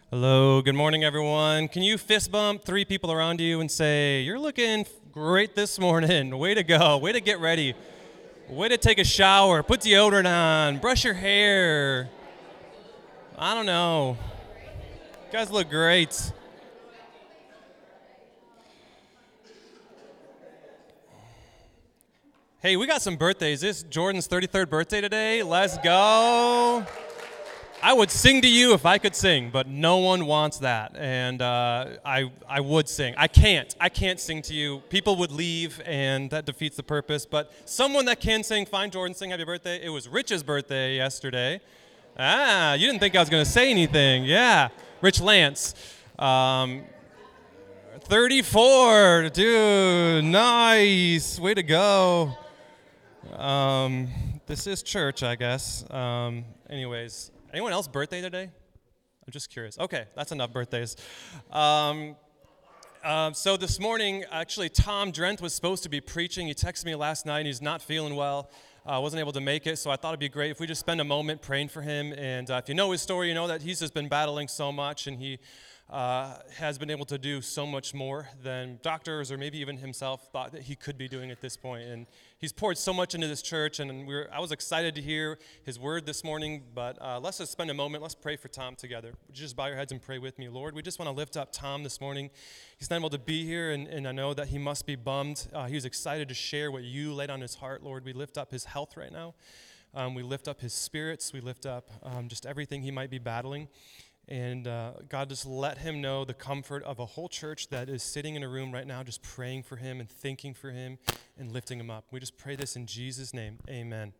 Hello, good morning, everyone. Can you fist bump three people around you and say, "You're looking great this morning. Way to go. Way to get ready. Way to take a shower. Put deodorant on. Brush your hair. I don't know. You guys look great." Hey, we got some birthdays. This is Jordan's 33rd birthday today. Let's go. I would sing to you if I could sing, but no one wants that, and I would sing. I can't sing to you. People would leave, and that defeats the purpose. But someone that can sing, fine, Jordan, sing happy birthday. It was Rich's birthday yesterday. You didn't think I was going to say anything. Yeah, Rich Lance. 34, dude, nice. Way to go. This is church, I guess. Anyways. Anyone else birthday today? I'm just curious. Okay, that's enough birthdays. So this morning, actually, Tom Drent was supposed to be preaching. He texted me last night. He's not feeling well. Wasn't able to make it, so I thought it'd be great if we just spend a moment praying for him. And if you know his story, you know that he's just been battling so much, and he has been able to do so much more than doctors or maybe even himself thought that he could be doing at this point. And he's poured so much into this church, and I was excited to hear his word this morning. But let's just spend a moment. Let's pray for Tom together. Would you just bow your heads and pray with me? Lord, we just want to lift up Tom this morning. He's not able to be here, and I know that he must be bummed. He was excited to share what you laid on his heart, Lord. We lift up his health right now. We lift up his spirits. We lift up just everything he might be battling. And God, just let him know the comfort of a whole church that is sitting in a room right now just praying for him and thinking for him and lifting him up. We just pray this in Jesus' name. Amen.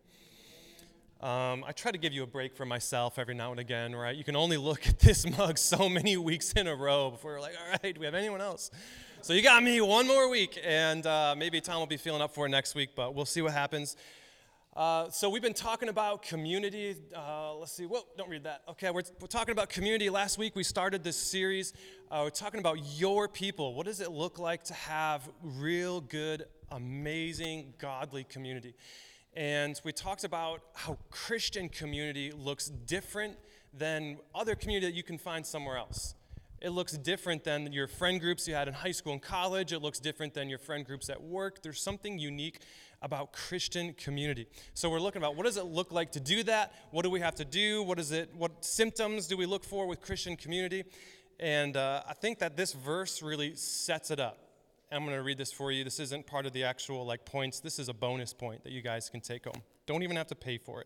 I try to give you a break for myself every now and again, right? You can only look at this mug so many weeks in a row before you're like, all right, do we have anyone else? So you got me one more week, and maybe Tom will be feeling up for it next week, but we'll see what happens. So we've been talking about community. Let's see. Whoa, don't read that. Okay, we're talking about community. Last week we started this series. We're talking about your people. What does it look like to have real good, amazing, godly community? And we talked about how Christian community looks different than other community that you can find somewhere else. It looks different than your friend groups you had in high school and college. It looks different than your friend groups at work. There's something unique about Christian community. So we're looking about what does it look like to do that? What do we have to do? What symptoms do we look for with Christian community? And I think that this verse really sets it up. I'm going to read this for you. This isn't part of the actual points. This is a bonus point that you guys can take home. Don't even have to pay for it.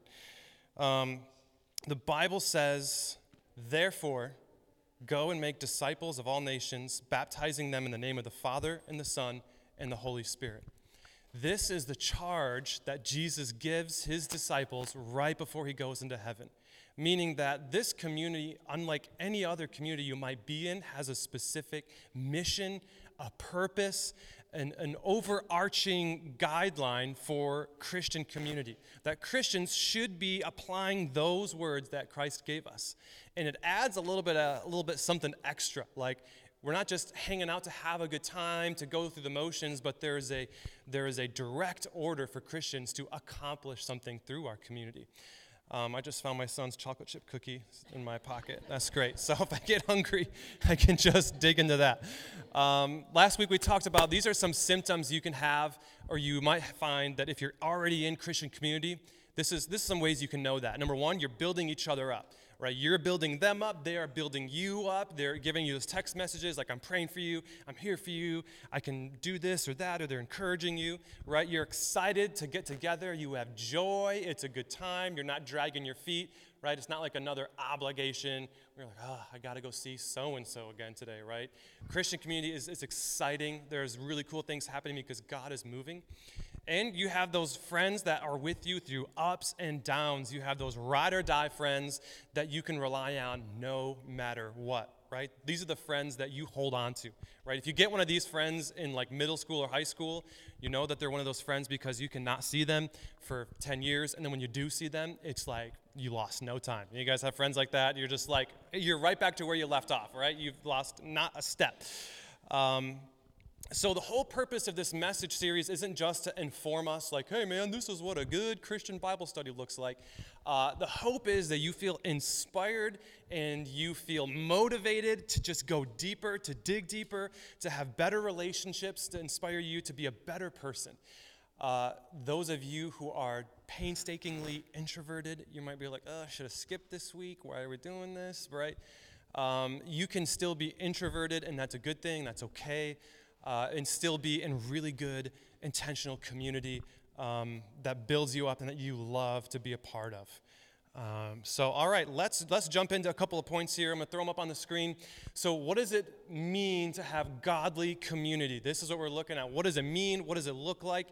The Bible says, "Therefore, go and make disciples of all nations, baptizing them in the name of the Father and the Son and the Holy Spirit." This is the charge that Jesus gives his disciples right before he goes into heaven, meaning that this community, unlike any other community you might be in, has a specific mission, a purpose, an overarching guideline for Christian community, that Christians should be applying those words that Christ gave us. And it adds a little bit something extra, like we're not just hanging out to have a good time, to go through the motions, but there is a direct order for Christians to accomplish something through our community. I just found my son's chocolate chip cookie in my pocket. That's great. So if I get hungry, I can just dig into that. Last week we talked about these are some symptoms you can have, or you might find that if you're already in Christian community, this is some ways you can know that. Number one, you're building each other up. Right, you're building them up, they are building you up, they're giving you those text messages like, I'm praying for you, I'm here for you, I can do this or that, or they're encouraging you, right? You're excited to get together, you have joy, it's a good time, you're not dragging your feet, right? It's not like another obligation. We're like, I got to go see so-and-so again today, right? Christian community is exciting. There's really cool things happening because God is moving. And you have those friends that are with you through ups and downs. You have those ride or die friends that you can rely on no matter what, right? These are the friends that you hold on to, right? If you get one of these friends in middle school or high school, you know that they're one of those friends because you cannot see them for 10 years. And then when you do see them, it's like you lost no time. You guys have friends like that? You're just you're right back to where you left off, right? You've lost not a step. So the whole purpose of this message series isn't just to inform us like, hey man, this is what a good Christian Bible study looks like. The hope is that you feel inspired and you feel motivated to just go deeper, to dig deeper, to have better relationships, to inspire you to be a better person. Those of you who are painstakingly introverted, you might be like, oh, I should have skipped this week. Why are we doing this, right? You can still be introverted, and that's a good thing. That's okay. And still be in really good, intentional community that builds you up and that you love to be a part of. So, all right, let's jump into a couple of points here. I'm going to throw them up on the screen. So what does it mean to have godly community? This is what we're looking at. What does it mean? What does it look like?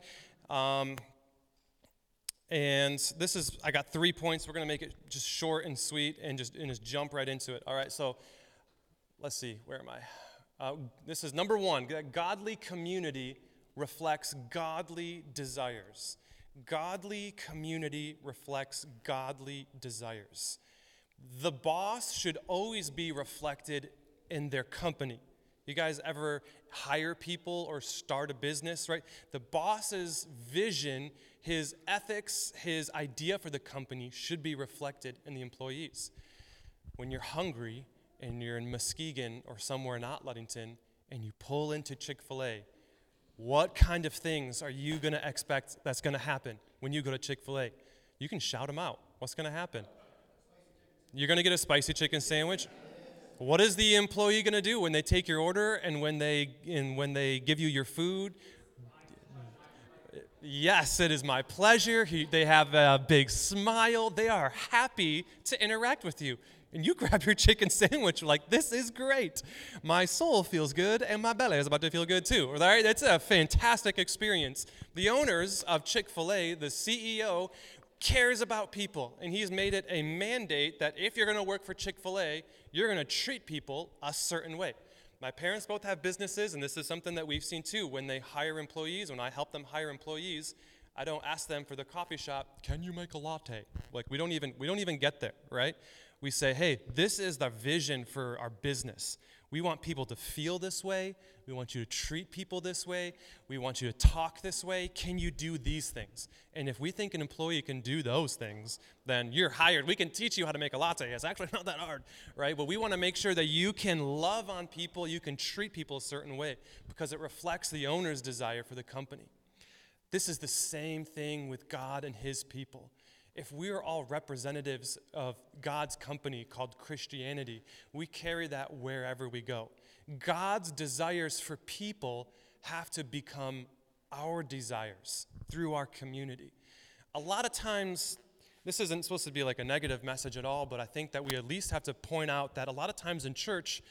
And this is, I got 3 points. We're going to make it just short and sweet and just jump right into it. All right, so let's see. Where am I? This is number 1. Godly community reflects godly desires. Godly community reflects godly desires. The boss should always be reflected in their company. You guys ever hire people or start a business, right? The boss's vision, his ethics, his idea for the company should be reflected in the employees. When you're hungry and you're in Muskegon or somewhere not Ludington and you pull into Chick-fil-A, what kind of things are you going to expect that's going to happen when you go to Chick-fil-A? You can shout them out. What's going to happen? You're going to get a spicy chicken sandwich. What is the employee going to do when they take your order and when they give you your food? Yes, it is my pleasure. They have a big smile. They are happy to interact with you. And you grab your chicken sandwich like, this is great. My soul feels good, and my belly is about to feel good too. All right? It's a fantastic experience. The owners of Chick-fil-A, the CEO, cares about people, and he's made it a mandate that if you're going to work for Chick-fil-A, you're going to treat people a certain way. My parents both have businesses, and this is something that we've seen too. When they hire employees, when I help them hire employees, I don't ask them for the coffee shop, can you make a latte? Like we don't even get there, right? We say, hey, this is the vision for our business. We want people to feel this way. We want you to treat people this way. We want you to talk this way. Can you do these things? And if we think an employee can do those things, then you're hired. We can teach you how to make a latte. It's actually not that hard, right? But we want to make sure that you can love on people, you can treat people a certain way because it reflects the owner's desire for the company. This is the same thing with God and his people. If we are all representatives of God's company called Christianity, we carry that wherever we go. God's desires for people have to become our desires through our community. A lot of times, this isn't supposed to be like a negative message at all, but I think that we at least have to point out that a lot of times in church,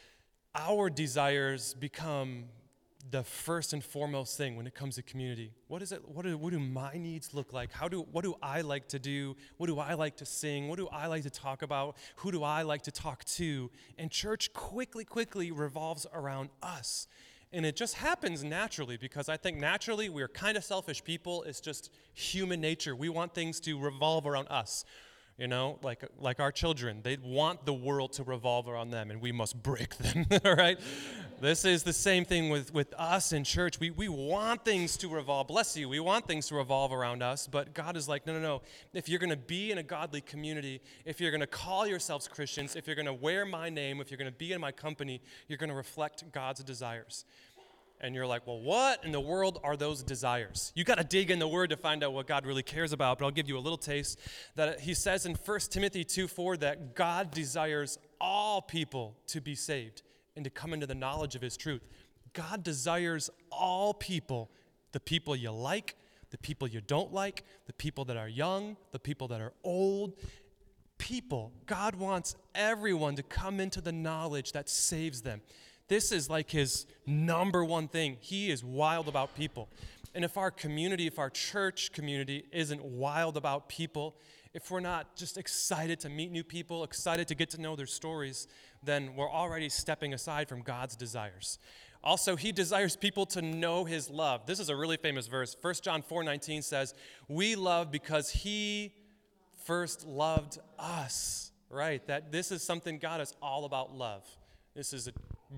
our desires become the first and foremost thing when it comes to community. What is it? What do my needs look like? What do I like to do? What do I like to sing? What do I like to talk about? Who do I like to talk to? And church quickly revolves around us. And it just happens naturally because I think naturally we're kind of selfish people. It's just human nature. We want things to revolve around us. You know, like our children, they want the world to revolve around them, and we must break them, all right? This is the same thing with us in church. We want things to revolve, bless you, we want things to revolve around us, but God is like, no. If you're going to be in a godly community, if you're going to call yourselves Christians, if you're going to wear my name, if you're going to be in my company, you're going to reflect God's desires. And you're like, well, what in the world are those desires? You got to dig in the Word to find out what God really cares about, but I'll give you a little taste. That he says in 1 Timothy 2:4 that God desires all people to be saved and to come into the knowledge of his truth. God desires all people, the people you like, the people you don't like, the people that are young, the people that are old. People, God wants everyone to come into the knowledge that saves them. This is like his number one thing. He is wild about people. And if our community, if our church community isn't wild about people, if we're not just excited to meet new people, excited to get to know their stories, then we're already stepping aside from God's desires. Also, he desires people to know his love. This is a really famous verse. 1 John 4:19 says, we love because he first loved us. Right? That this is something God is all about love. This is a really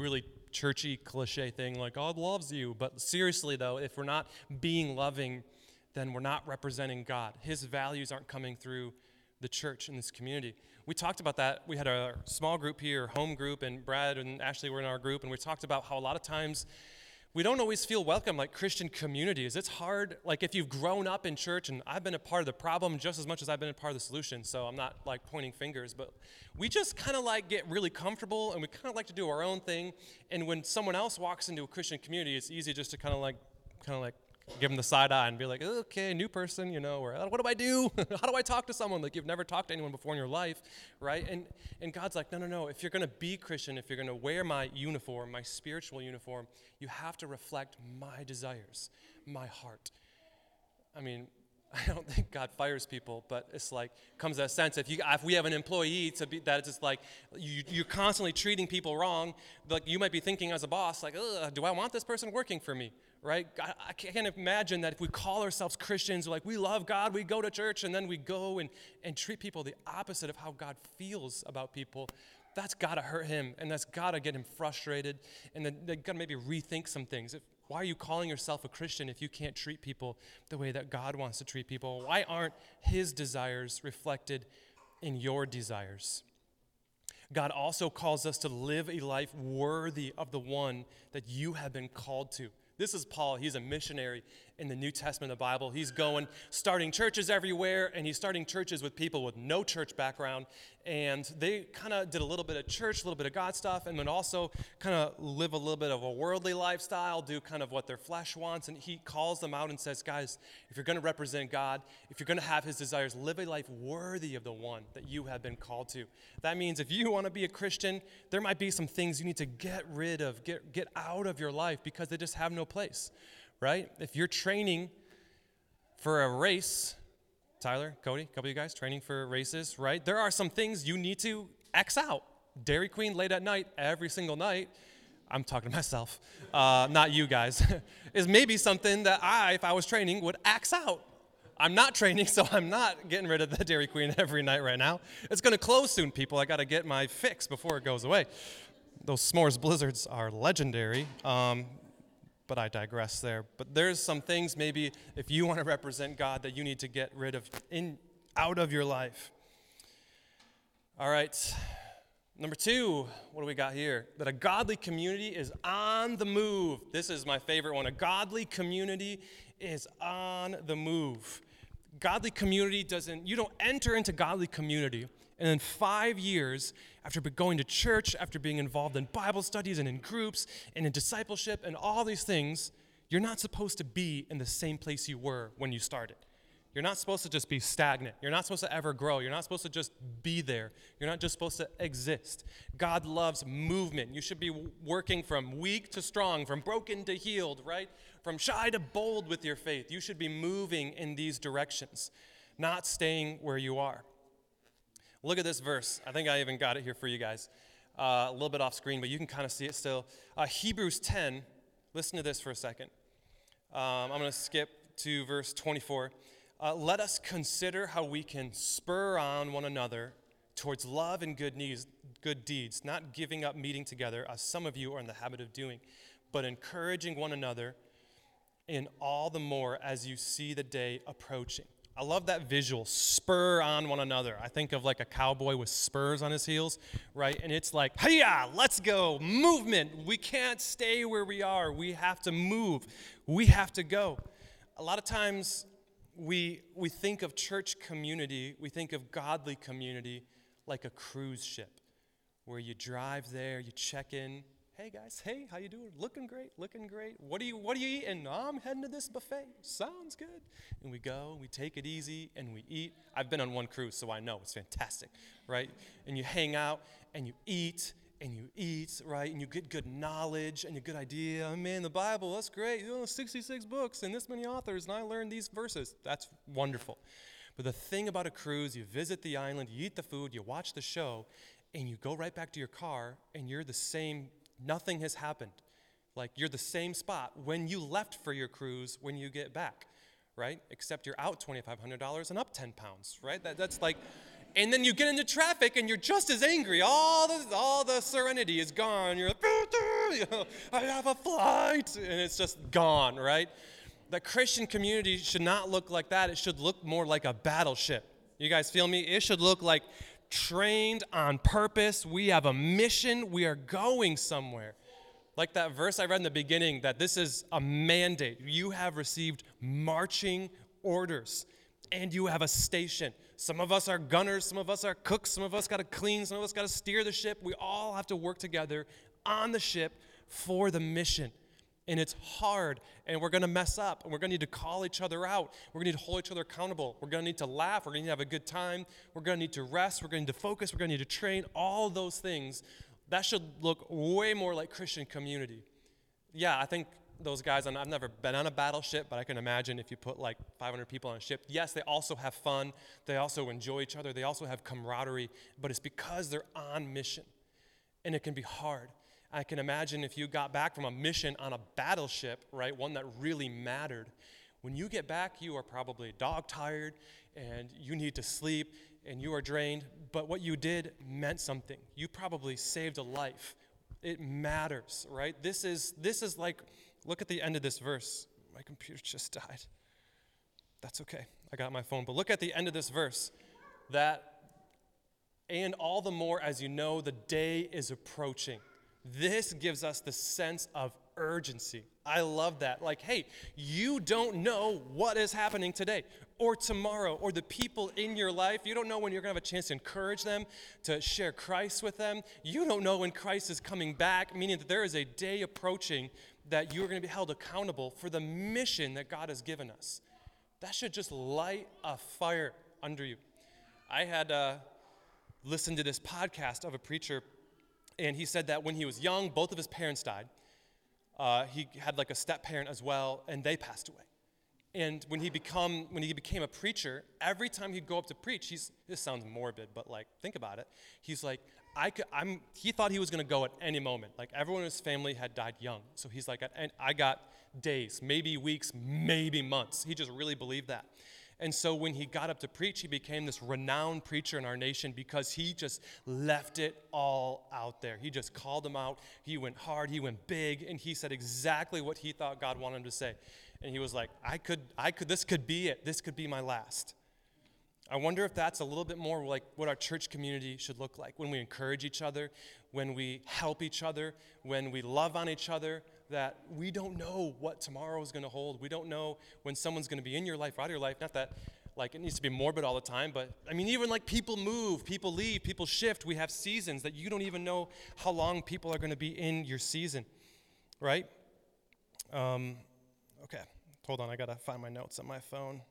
churchy cliche thing like God loves you. But seriously, though, if we're not being loving, then we're not representing God. His values aren't coming through the church in this community. We talked about that. We had a small group here, home group, and Brad and Ashley were in our group, and we talked about how a lot of times we don't always feel welcome like Christian communities. It's hard, like if you've grown up in church, and I've been a part of the problem just as much as I've been a part of the solution, so I'm not like pointing fingers, but we just kind of like get really comfortable, and we kind of like to do our own thing, and when someone else walks into a Christian community, it's easy just to kind of like give them the side eye and be like, okay, new person, or what do I do? How do I talk to someone? Like you've never talked to anyone before in your life, right? And God's like, no. If you're going to be Christian, if you're going to wear my uniform, my spiritual uniform, you have to reflect my desires, my heart. I mean, I don't think God fires people, but it's like comes that sense. If we have an employee that it's just like you're constantly treating people wrong, like you might be thinking as a boss, like, do I want this person working for me? Right? I can't imagine that if we call ourselves Christians, like we love God, we go to church, and then we go and treat people the opposite of how God feels about people. That's got to hurt him, and that's got to get him frustrated, and then they got to maybe rethink some things. Why are you calling yourself a Christian if you can't treat people the way that God wants to treat people? Why aren't his desires reflected in your desires? God also calls us to live a life worthy of the one that you have been called to. This is Paul. He's a missionary in the New Testament of the Bible. He's starting churches everywhere, and he's starting churches with people with no church background. And they kind of did a little bit of church, a little bit of God stuff, and then also kind of live a little bit of a worldly lifestyle, do kind of what their flesh wants. And he calls them out and says, guys, if you're going to represent God, if you're going to have his desires, live a life worthy of the one that you have been called to. That means if you want to be a Christian, there might be some things you need to get rid of, get out of your life because they just have no place, right? If you're training for a race, Tyler, Cody, a couple of you guys training for races, right? There are some things you need to X out. Dairy Queen late at night, every single night, I'm talking to myself, not you guys, is maybe something that if I was training, would X out. I'm not training, so I'm not getting rid of the Dairy Queen every night right now. It's going to close soon, people. I got to get my fix before it goes away. Those s'mores blizzards are legendary. But I digress there. But there's some things maybe if you want to represent God that you need to get rid of out of your life. All right. Number 2, what do we got here? That a godly community is on the move. This is my favorite one. A godly community is on the move. Godly community you don't enter into godly community and in 5 years, after going to church, after being involved in Bible studies and in groups and in discipleship and all these things, you're not supposed to be in the same place you were when you started. You're not supposed to just be stagnant. You're not supposed to ever grow. You're not supposed to just be there. You're not just supposed to exist. God loves movement. You should be working from weak to strong, from broken to healed, right? From shy to bold with your faith. You should be moving in these directions, not staying where you are. Look at this verse. I think I even got it here for you guys. A little bit off screen, but you can kind of see it still. Hebrews 10. Listen to this for a second. I'm going to skip to verse 24. Let us consider how we can spur on one another towards love and good deeds, not giving up meeting together, as some of you are in the habit of doing, but encouraging one another, in all the more as you see the day approaching. I love that visual, spur on one another. I think of like a cowboy with spurs on his heels, right? And it's like, hi-ya, let's go, movement. We can't stay where we are. We have to move. We have to go. A lot of times we think of church community, we think of godly community like a cruise ship where you drive there, you check in. Hey guys, hey, how you doing? Looking great. What are you eating? Oh, I'm heading to this buffet. Sounds good. And we go, we take it easy, and we eat. I've been on one cruise, so I know it's fantastic, right? And you hang out, and you eat, right? And you get good knowledge and a good idea. Oh, man, the Bible, that's great. 66 books and this many authors, and I learned these verses. That's wonderful. But the thing about a cruise, you visit the island, you eat the food, you watch the show, and you go right back to your car, and you're the same. Nothing has happened. Like you're the same spot when you left for your cruise when you get back, right? Except you're out $2,500 and up 10 pounds, right? That's like, and then you get into traffic and you're just as angry. All the serenity is gone. You're like, I have a flight, and it's just gone, right? The Christian community should not look like that. It should look more like a battleship. You guys feel me? It should look like trained on purpose. We have a mission. We are going somewhere. Like that verse I read in the beginning, that this is a mandate. You have received marching orders, and you have a station. Some of us are gunners, some of us are cooks, some of us got to clean, some of us got to steer the ship. We all have to work together on the ship for the mission. And it's hard, and we're going to mess up, and we're going to need to call each other out. We're going to need to hold each other accountable. We're going to need to laugh. We're going to need to have a good time. We're going to need to rest. We're going to need to focus. We're going to need to train. All those things, that should look way more like Christian community. Yeah, I think those guys, I've never been on a battleship, but I can imagine if you put like 500 people on a ship, yes, they also have fun. They also enjoy each other. They also have camaraderie, but it's because they're on mission, and it can be hard. I can imagine if you got back from a mission on a battleship, right, one that really mattered. When you get back, you are probably dog-tired, and you need to sleep, and you are drained, but what you did meant something. You probably saved a life. It matters, right? This is like, look at the end of this verse. My computer just died. That's okay. I got my phone. But look at the end of this verse. And all the more as you know the day is approaching. This gives us the sense of urgency. I love that. Like, hey, you don't know what is happening today or tomorrow or the people in your life. You don't know when you're going to have a chance to encourage them, to share Christ with them. You don't know when Christ is coming back, meaning that there is a day approaching that you're going to be held accountable for the mission that God has given us. That should just light a fire under you. I had listened to this podcast of a preacher, and he said that when he was young, both of his parents died. He had like a step-parent as well, and they passed away. And when he became a preacher, every time he'd go up to preach, this sounds morbid, but like, think about it. He's like, he thought he was going to go at any moment. Like, everyone in his family had died young. So he's like, and I got days, maybe weeks, maybe months. He just really believed that. And so when he got up to preach, he became this renowned preacher in our nation because he just left it all out there. He just called them out. He went hard. He went big. And he said exactly what he thought God wanted him to say. And he was like, this could be it. This could be my last. I wonder if that's a little bit more like what our church community should look like when we encourage each other, when we help each other, when we love on each other, that we don't know what tomorrow is going to hold. We don't know when someone's going to be in your life or out of your life. Not that like it needs to be morbid all the time, but I mean, even like people move, people leave, people shift. We have seasons that you don't even know how long people are going to be in your season, right? Okay, hold on. I got to find my notes on my phone.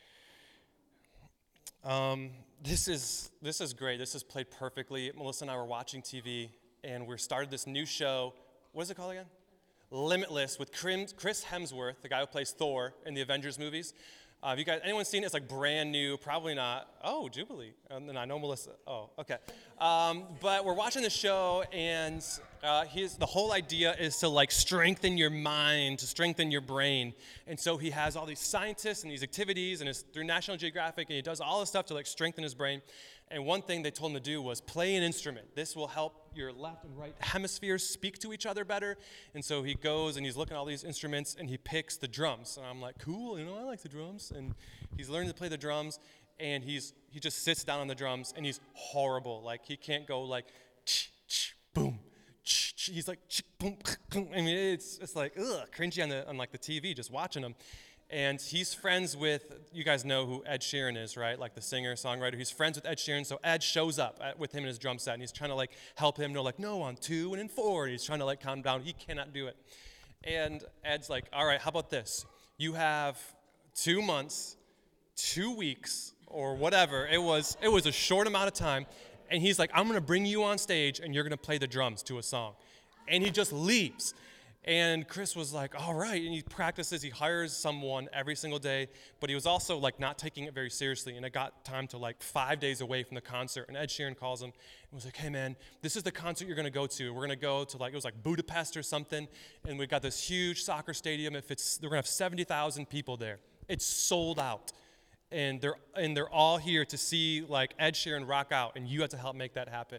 This is great. This is played perfectly. Melissa and I were watching TV, and we started this new show. What is it called again? Limitless, with Chris Hemsworth, the guy who plays Thor in the Avengers movies. Have you guys, anyone seen it? It's like brand new, probably not. Oh, Jubilee. And I know Melissa. Oh, okay. But we're watching the show, and the whole idea is to like strengthen your mind, to strengthen your brain. And so he has all these scientists and these activities, and it's through National Geographic, and he does all this stuff to like strengthen his brain. And one thing they told him to do was play an instrument. This will help your left and right hemispheres speak to each other better. And so he goes and he's looking at all these instruments and he picks the drums. And I'm like, cool, I like the drums. And he's learning to play the drums, and he just sits down on the drums, and he's horrible. Like, he can't go like boom. He's like boom. I mean, it's like cringy on like the TV just watching him. And he's friends with, you guys know who Ed Sheeran is, right? Like the singer, songwriter. He's friends with Ed Sheeran. So Ed shows up with him in his drum set, and he's trying to like help him know like, no, on 2 and in 4. And he's trying to like calm down. He cannot do it. And Ed's like, all right, how about this? You have 2 months, 2 weeks, or whatever. It was a short amount of time. And he's like, I'm going to bring you on stage, and you're going to play the drums to a song. And he just leaves. And Chris was like, all right, and he practices, he hires someone every single day, but he was also like not taking it very seriously, and it got time to like 5 days away from the concert, and Ed Sheeran calls him and was like, hey man, this is the concert you're gonna go to. We're gonna go to like, it was like Budapest or something, and we got this huge soccer stadium. They're gonna have 70,000 people there. It's sold out, and they're all here to see like Ed Sheeran rock out, and you have to help make that happen.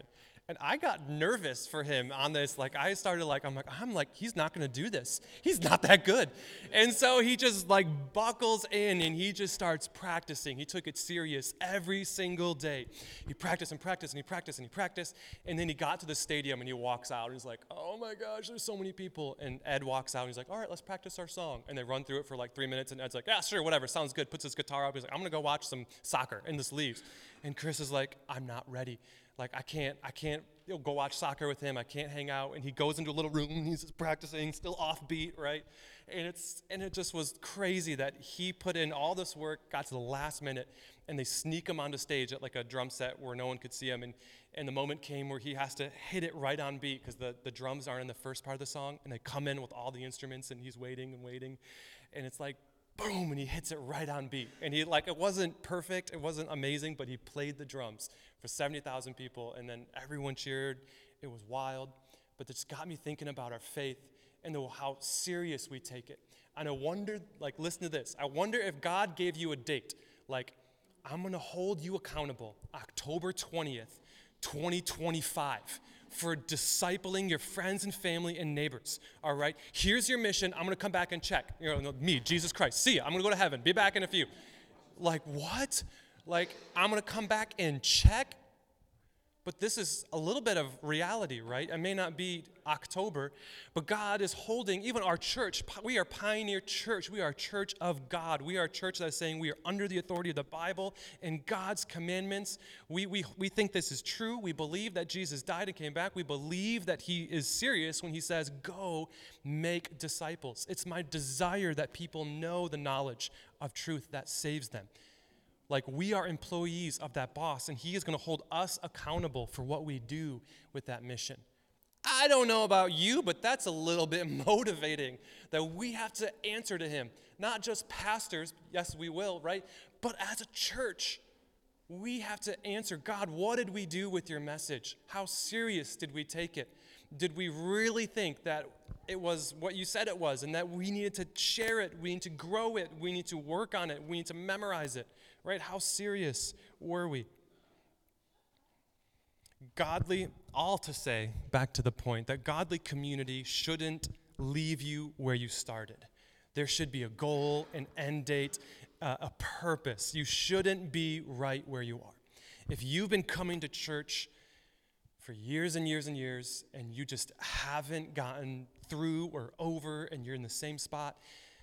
And I got nervous for him on this. Like, I started like, I'm like, he's not going to do this. He's not that good. And so he just like buckles in and he just starts practicing. He took it serious every single day. He practiced and practiced and he practiced and he practiced. And then he got to the stadium and he walks out and he's like, oh my gosh, there's so many people. And Ed walks out and he's like, all right, let's practice our song. And they run through it for like 3 minutes. And Ed's like, yeah, sure, whatever, sounds good. Puts his guitar up. He's like, I'm going to go watch some soccer. And just leaves. And Chris is like, I'm not ready. Like, I can't go watch soccer with him. I can't hang out. And he goes into a little room and he's just practicing, still offbeat, right? And it just was crazy that he put in all this work, got to the last minute, and they sneak him onto stage at like a drum set where no one could see him. And the moment came where he has to hit it right on beat because the drums aren't in the first part of the song. And they come in with all the instruments and he's waiting and waiting. And it's like, boom, and he hits it right on beat. And he like, it wasn't perfect, it wasn't amazing, but he played the drums for 70,000 people, and then everyone cheered. It was wild, but it just got me thinking about our faith and how serious we take it. And I wondered, like, listen to this. I wonder if God gave you a date, like, I'm going to hold you accountable October 20th, 2025, for discipling your friends and family and neighbors, all right? Here's your mission. I'm going to come back and check. You know, me, Jesus Christ. See ya. I'm going to go to heaven. Be back in a few. Like, what? Like, I'm going to come back and check? But this is a little bit of reality, right? It may not be October, but God is holding, even our church, we are Pioneer Church. We are a church of God. We are a church that is saying we are under the authority of the Bible and God's commandments. We think this is true. We believe that Jesus died and came back. We believe that he is serious when he says, go make disciples. It's my desire that people know the knowledge of truth that saves them. Like, we are employees of that boss, and he is going to hold us accountable for what we do with that mission. I don't know about you, but that's a little bit motivating that we have to answer to him. Not just pastors, yes, we will, right? But as a church, we have to answer, God, what did we do with your message? How serious did we take it? Did we really think that it was what you said it was and that we needed to share it, we need to grow it, we need to work on it, we need to memorize it, right? How serious were we? Godly, all to say, back to the point, that godly community shouldn't leave you where you started. There should be a goal, an end date, a purpose. You shouldn't be right where you are. If you've been coming to church for years and years and years, and you just haven't gotten through or over, and you're in the same spot,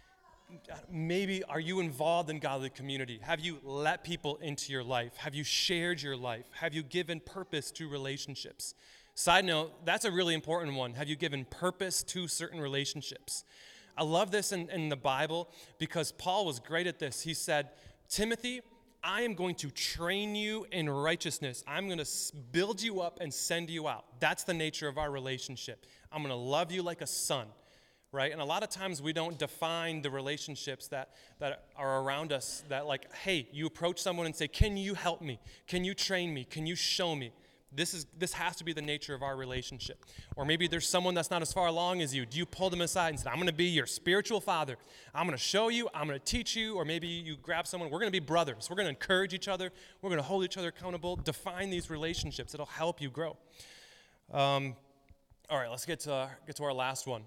maybe are you involved in godly community? Have you let people into your life? Have you shared your life? Have you given purpose to relationships? Side note, that's a really important one. Have you given purpose to certain relationships? I love this in the Bible because Paul was great at this. He said, Timothy, I am going to train you in righteousness. I'm going to build you up and send you out. That's the nature of our relationship. I'm going to love you like a son, right? And a lot of times we don't define the relationships that are around us that like, hey, you approach someone and say, can you help me? Can you train me? Can you show me? This has to be the nature of our relationship. Or maybe there's someone that's not as far along as you. Do you pull them aside and say, I'm going to be your spiritual father. I'm going to show you. I'm going to teach you. Or maybe you grab someone. We're going to be brothers. We're going to encourage each other. We're going to hold each other accountable. Define these relationships. It'll help you grow. All right, let's get to our last one.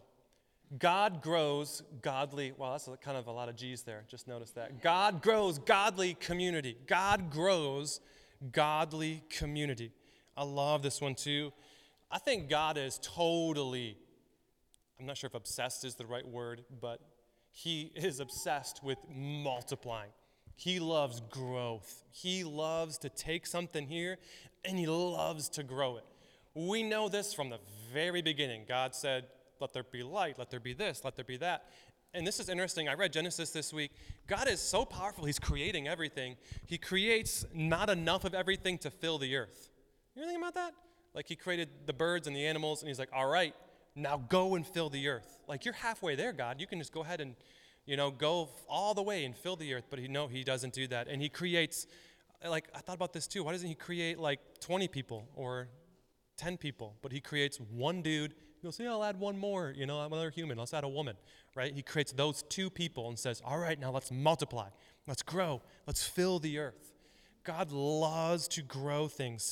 God grows godly. Wow, that's kind of a lot of G's there. Just noticed that. God grows godly community. God grows godly community. I love this one too. I think God is totally, I'm not sure if obsessed is the right word, but he is obsessed with multiplying. He loves growth. He loves to take something here and he loves to grow it. We know this from the very beginning. God said, let there be light, let there be this, let there be that. And this is interesting. I read Genesis this week. God is so powerful. He's creating everything. He creates not enough of everything to fill the earth. You ever think about that? Like he created the birds and the animals, and he's like, all right, now go and fill the earth. Like you're halfway there, God. You can just go ahead and, go all the way and fill the earth. But he doesn't do that. And he creates, like I thought about this too. Why doesn't he create like 20 people or 10 people? But he creates one dude. He goes, I'll add one more, another human. Let's add a woman, right? He creates those two people and says, all right, now let's multiply. Let's grow. Let's fill the earth. God loves to grow things.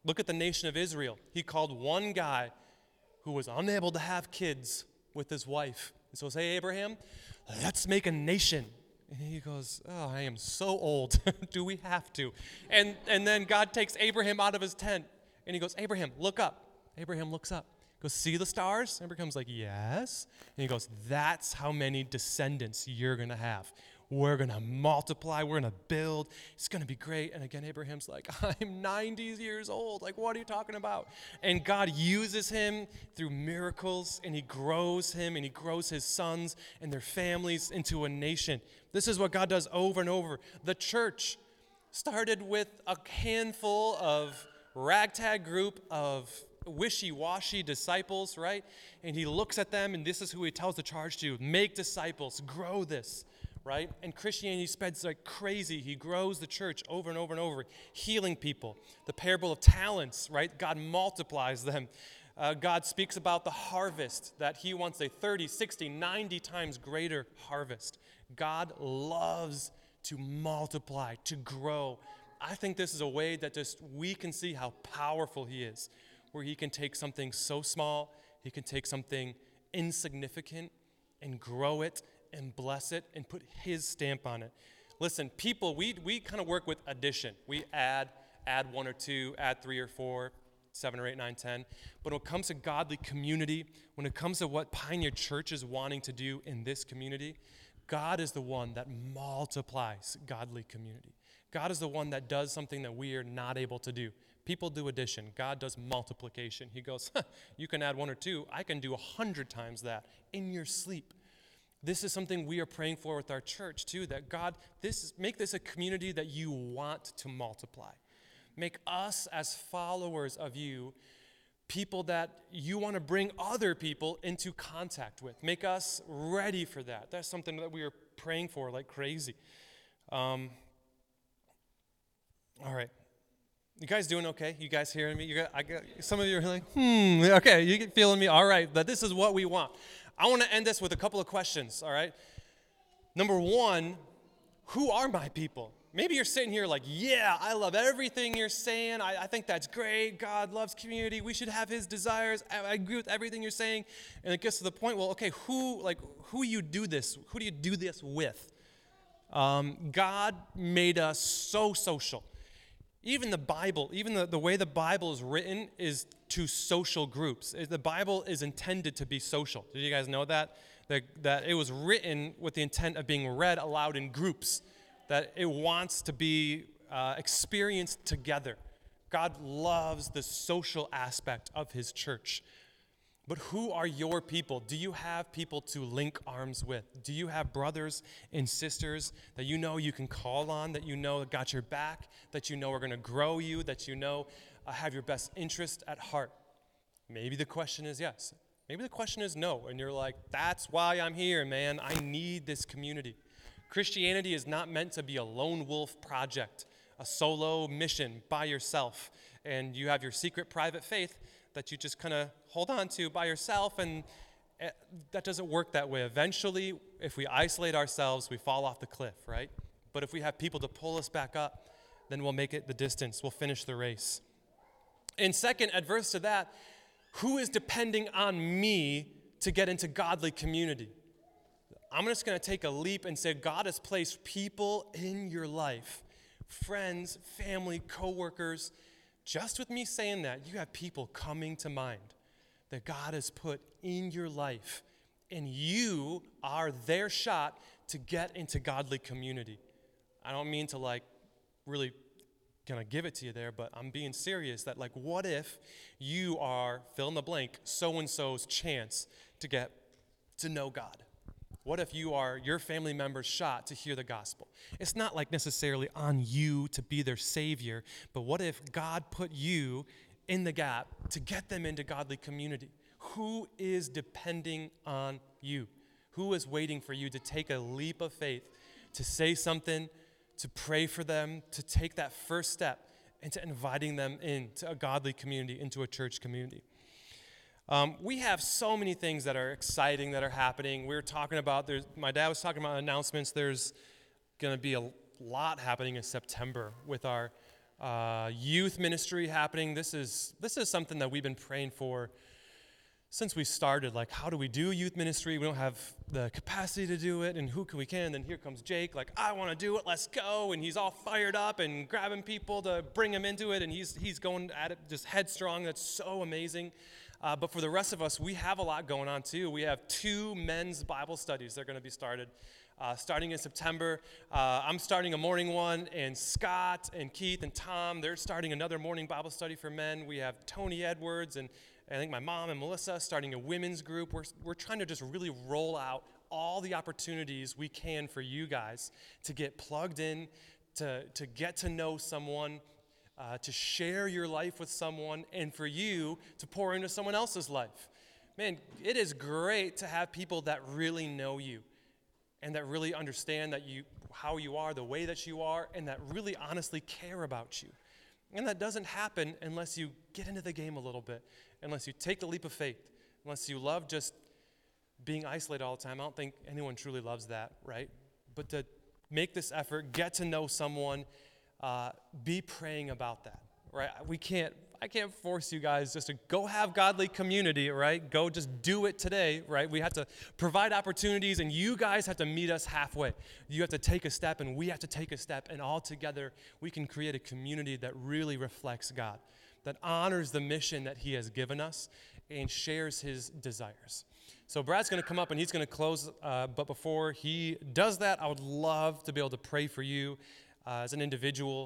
Look at the nation of Israel. He called one guy who was unable to have kids with his wife. And so say, Abraham, let's make a nation. And he goes, oh, I am so old. Do we have to? And then God takes Abraham out of his tent. And he goes, Abraham, look up. Abraham looks up. He goes, see the stars? Abraham's like, yes. And he goes, that's how many descendants you're going to have. We're going to multiply. We're going to build. It's going to be great. And again, Abraham's like, I'm 90 years old. Like, what are you talking about? And God uses him through miracles, and he grows him, and he grows his sons and their families into a nation. This is what God does over and over. The church started with a handful of ragtag group of wishy-washy disciples, right? And he looks at them, and this is who he tells the charge to: make disciples, grow this. Right? And Christianity spreads like crazy. He grows the church over and over and over, healing people. The parable of talents, right? God multiplies them. God speaks about the harvest, that he wants a 30, 60, 90 times greater harvest. God loves to multiply, to grow. I think this is a way that just we can see how powerful he is, where he can take something so small, he can take something insignificant and grow it and bless it and put his stamp on it. Listen, people, we kind of work with addition. We add 1 or 2, add 3 or 4, 7 or 8, 9, 10. But when it comes to godly community, when it comes to what Pioneer Church is wanting to do in this community, God is the one that multiplies godly community. God is the one that does something that we are not able to do. People do addition. God does multiplication. He goes, you can add 1 or 2. I can do 100 times that in your sleep. This is something we are praying for with our church too, that God, make this a community that you want to multiply. Make us as followers of you, people that you want to bring other people into contact with. Make us ready for that. That's something that we are praying for like crazy. All right. You guys doing okay? You guys hearing me? Some of you are like, okay, you feeling me? All right, but this is what we want. I want to end this with a couple of questions, all right? Number one, who are my people? Maybe you're sitting here like, yeah, I love everything you're saying. I think that's great. God loves community. We should have his desires. I agree with everything you're saying. And it gets to the point, well, okay, who do you do this with? God made us so social. Even the Bible, even the way the Bible is written is to social groups. The Bible is intended to be social. Did you guys know that? That it was written with the intent of being read aloud in groups, that it wants to be experienced together. God loves the social aspect of his church. But who are your people? Do you have people to link arms with? Do you have brothers and sisters that you know you can call on, that you know got your back, that you know are going to grow you, that you know have your best interest at heart? Maybe the question is yes. Maybe the question is no. And you're like, that's why I'm here, man. I need this community. Christianity is not meant to be a lone wolf project, a solo mission by yourself. And you have your secret private faith that you just kind of hold on to by yourself, and that doesn't work that way. Eventually, if we isolate ourselves, we fall off the cliff, right? But if we have people to pull us back up, then we'll make it the distance. We'll finish the race. And second, adverse to that, who is depending on me to get into godly community? I'm just going to take a leap and say God has placed people in your life, friends, family, coworkers. Just with me saying that, you have people coming to mind that God has put in your life, and you are their shot to get into godly community. I don't mean to really gonna give it to you there, but I'm being serious that what if you are, fill in the blank, so-and-so's chance to get to know God? What if you are your family member's shot to hear the gospel? It's not necessarily on you to be their savior, but what if God put you in the gap to get them into godly community? Who is depending on you? Who is waiting for you to take a leap of faith, to say something, to pray for them, to take that first step into inviting them into a godly community, into a church community? We have so many things that are exciting that are happening. We were talking about, my dad was talking about announcements. There's going to be a lot happening in September with our youth ministry happening. This is something that we've been praying for since we started. Like, how do we do youth ministry? We don't have the capacity to do it, and who can we can? And then here comes Jake, like, I want to do it, let's go. And he's all fired up and grabbing people to bring him into it, and he's going at it just headstrong. That's so amazing. But for the rest of us, we have a lot going on too. We have 2 men's Bible studies that are going to be started. Starting in September. I'm starting a morning one, and Scott and Keith and Tom, they're starting another morning Bible study for men. We have Tony Edwards and I think my mom and Melissa starting a women's group. We're trying to just really roll out all the opportunities we can for you guys to get plugged in, to get to know someone, to share your life with someone, and for you to pour into someone else's life. Man, it is great to have people that really know you and that really understand that how you are, the way that you are, and that really honestly care about you. And that doesn't happen unless you get into the game a little bit, unless you take the leap of faith, unless you love just being isolated all the time. I don't think anyone truly loves that, right? But to make this effort, get to know someone, be praying about that, right? I can't force you guys just to go have godly community, right? Go just do it today, right? We have to provide opportunities, and you guys have to meet us halfway. You have to take a step, and we have to take a step, and all together we can create a community that really reflects God, that honors the mission that he has given us and shares his desires. So Brad's going to come up, and he's going to close, but before he does that, I would love to be able to pray for you as an individual,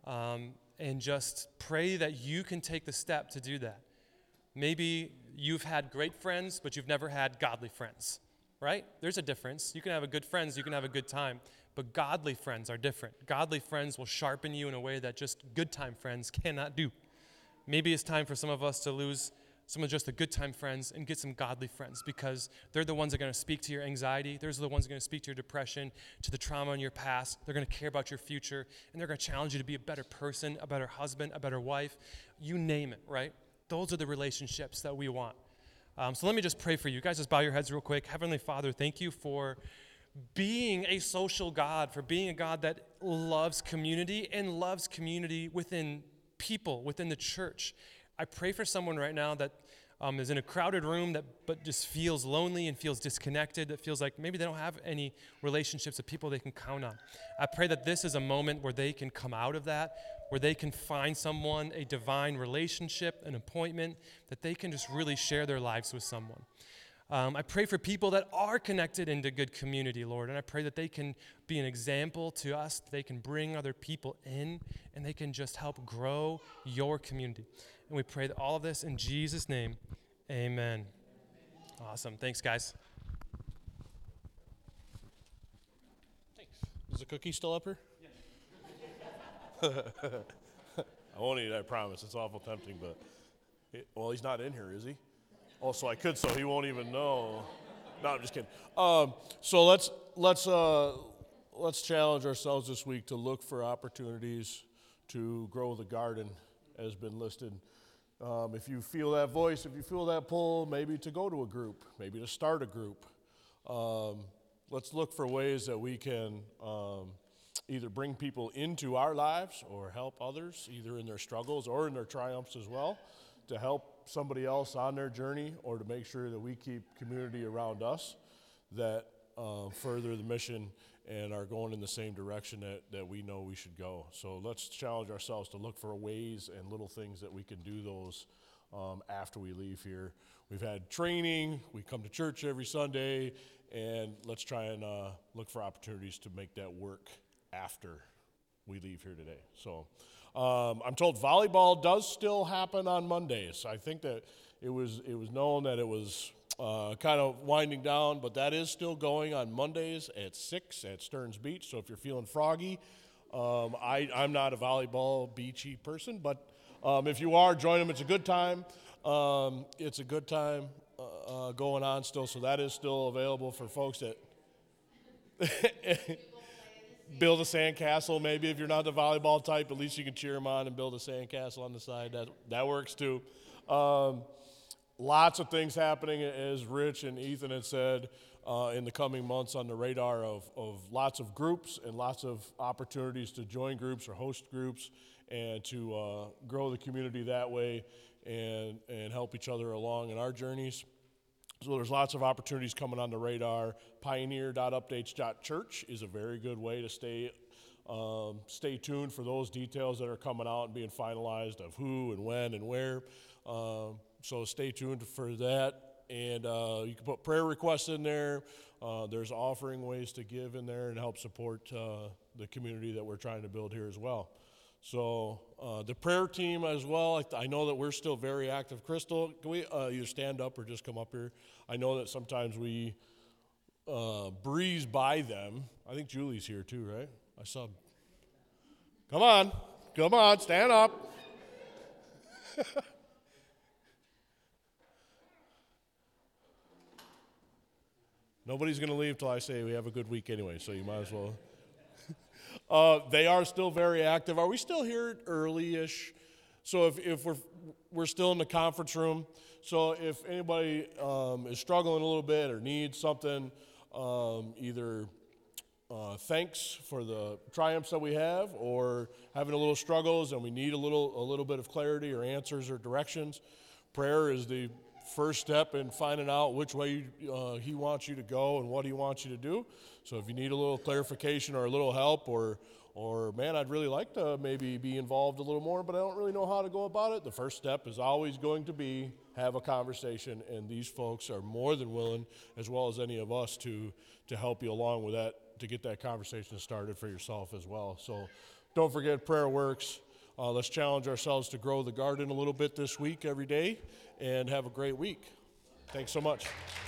and just pray that you can take the step to do that. Maybe you've had great friends, but you've never had godly friends, right? There's a difference. You can have a good friends, you can have a good time, but godly friends are different. Godly friends will sharpen you in a way that just good time friends cannot do. Maybe it's time for some of us to lose some of just the good time friends and get some godly friends, because they're the ones that are going to speak to your anxiety. They're the ones that are going to speak to your depression, to the trauma in your past. They're going to care about your future, and they're going to challenge you to be a better person, a better husband, a better wife. You name it, right? Those are the relationships that we want. So let me just pray for you. Guys, just bow your heads real quick. Heavenly Father, thank you for being a social God, for being a God that loves community and loves community within people, within the church. I pray for someone right now that is in a crowded room but just feels lonely and feels disconnected, that feels like maybe they don't have any relationships with people they can count on. I pray that this is a moment where they can come out of that, where they can find someone, a divine relationship, an appointment, that they can just really share their lives with someone. I pray for people that are connected into good community, Lord, and I pray that they can be an example to us, they can bring other people in, and they can just help grow your community. And we pray that all of this in Jesus' name, amen. Awesome. Thanks, guys. Thanks. Is the cookie still up here? Yes. I won't eat it, I promise. It's awful tempting, but, well, he's not in here, is he? Oh, so I could, so he won't even know. No, I'm just kidding. So let's challenge ourselves this week to look for opportunities to grow the garden, as been listed. If you feel that voice, if you feel that pull, maybe to go to a group, maybe to start a group. Let's look for ways that we can either bring people into our lives or help others, either in their struggles or in their triumphs as well, to help somebody else on their journey, or to make sure that we keep community around us that further the mission and are going in the same direction that we know we should go. So let's challenge ourselves to look for ways and little things that we can do those after we leave here. We've had training, we come to church every Sunday, and let's try and look for opportunities to make that work after we leave here today. So I'm told volleyball does still happen on Mondays. I think that it was known that it was kind of winding down, but that is still going on Mondays at 6 at Stearns Beach. So if you're feeling froggy, I'm not a volleyball beachy person, but if you are, join them. It's a good time. It's a good time going on still, so that is still available for folks that build a sandcastle. Maybe if you're not the volleyball type, at least you can cheer them on and build a sandcastle on the side. That works too. Lots of things happening, as Rich and Ethan had said, in the coming months on the radar of lots of groups and lots of opportunities to join groups or host groups and to grow the community that way and help each other along in our journeys. So there's lots of opportunities coming on the radar. Pioneer.updates.church is a very good way to stay tuned for those details that are coming out and being finalized of who and when and where. So stay tuned for that. And you can put prayer requests in there. There's offering ways to give in there and help support the community that we're trying to build here as well. So the prayer team as well, I know that we're still very active. Crystal, can we either stand up or just come up here? I know that sometimes we breeze by them. I think Julie's here too, right? I saw. Come on, stand up. Nobody's going to leave till I say we have a good week anyway, so you might as well. They are still very active. Are we still here early-ish? So if we're still in the conference room, so if anybody is struggling a little bit or needs something, either thanks for the triumphs that we have, or having a little struggles and we need a little bit of clarity or answers or directions, prayer is the first step in finding out which way he wants you to go and what he wants you to do. So if you need a little clarification or a little help, or man, I'd really like to maybe be involved a little more, but I don't really know how to go about it, the first step is always going to be have a conversation, and these folks are more than willing, as well as any of us, to help you along with that, to get that conversation started for yourself as well. So don't forget, prayer works. Let's challenge ourselves to grow the garden a little bit this week, every day, and have a great week. Thanks so much.